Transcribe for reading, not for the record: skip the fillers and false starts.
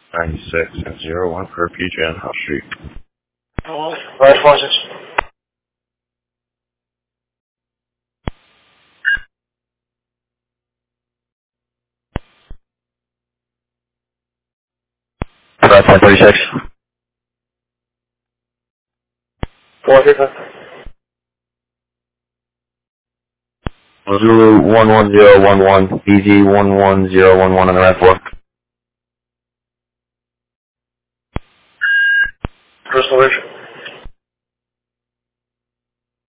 96 and 01 for PJ on House Street. Right, 46. About 1036. 435. Zulu 11011, BG 11011 on the right 4. Crystal Ridge.